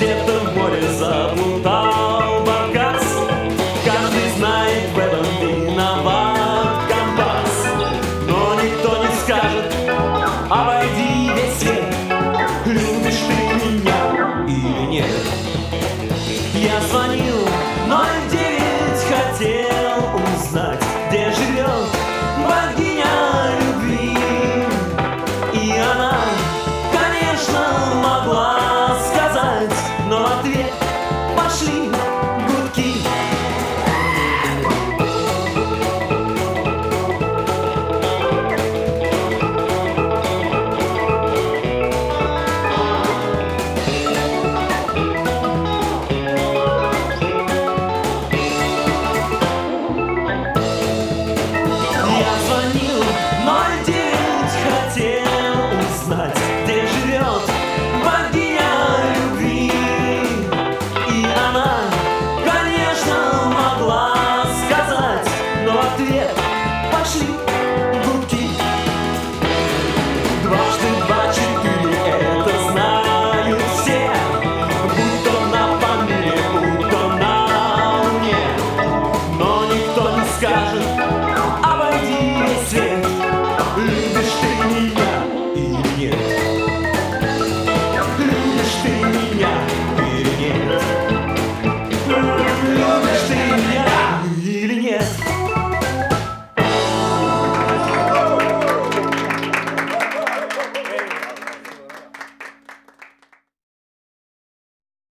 где-то в море заплутал баркас. Каждый знает, в этом виноват компас, но никто не скажет: обойди весь свет, любишь ты меня или нет. Я звонил 09, хотел узнать, где живет богиня любви. И она, конечно, могла сказать, но в ответ пошли гудки. Я звонил 09, хотел узнать, где живет богиня любви. И она, конечно, могла сказать, но в ответ пошли гудки. Дважды два четыре, это знают все, будь то на помине, будь то на луне. Но никто не скажет: